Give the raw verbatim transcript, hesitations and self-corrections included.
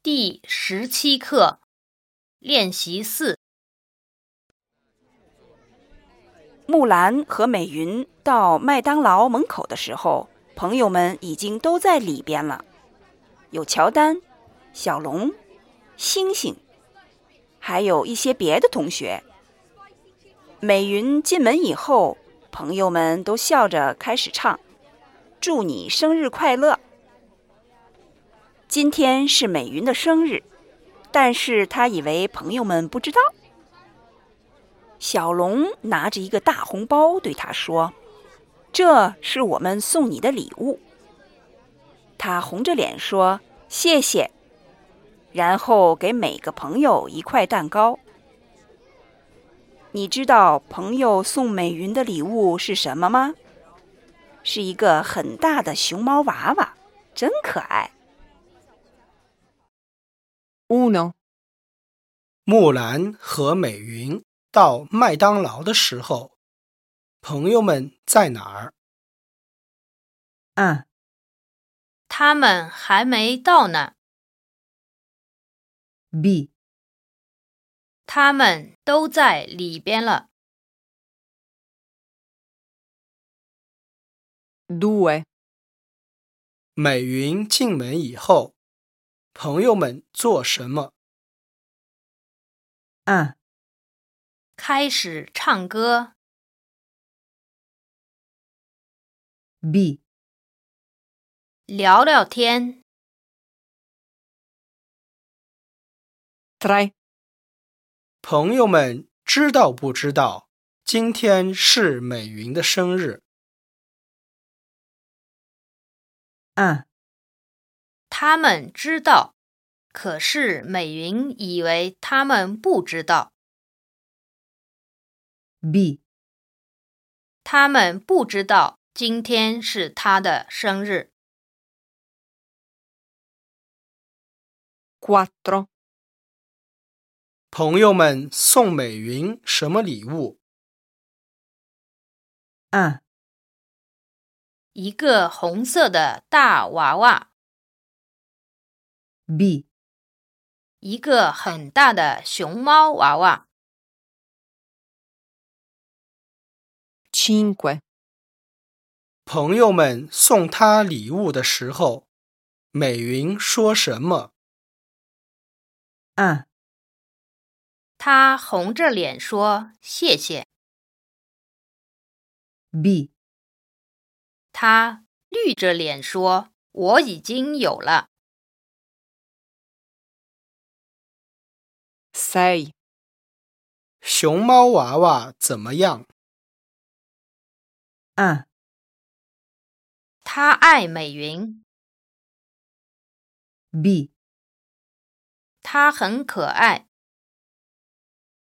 第十七课，练习四。 木兰和美云到麦当劳门口的时候，朋友们已经都在里边了，有乔丹、小龙、星星，还有一些别的同学。美云进门以后，朋友们都笑着开始唱：祝你生日快乐。今天是美云的生日，但是她以为朋友们不知道。小龙拿着一个大红包对她说：这是我们送你的礼物。她红着脸说：谢谢，然后给每个朋友一块蛋糕。你知道朋友送美云的礼物是什么吗？是一个很大的熊猫娃娃，真可爱。 uno 木兰和美云到麦当劳的时候，朋友们在哪儿？ un 他们还没到呢。 b 他们都在里边了。 due 美云进门以后，朋友们做什么？ un 开始唱歌。 b 聊聊天。 tre 朋友们知道不知道今天是美云的生日？ un 他们知道，可是美云以为他们不知道。 b 他们不知道今天是他的生日。 quattro 朋友们送美云什么礼物？ un 一个红色的大娃娃。 b 一个很大的熊猫娃娃。 cinque 朋友们送她礼物的时候，美云说什么？ un 他红着脸说谢谢。 b 他绿着脸说我已经有了。 sei 熊猫娃娃怎么样？ un 他爱美云。 b 他很可爱。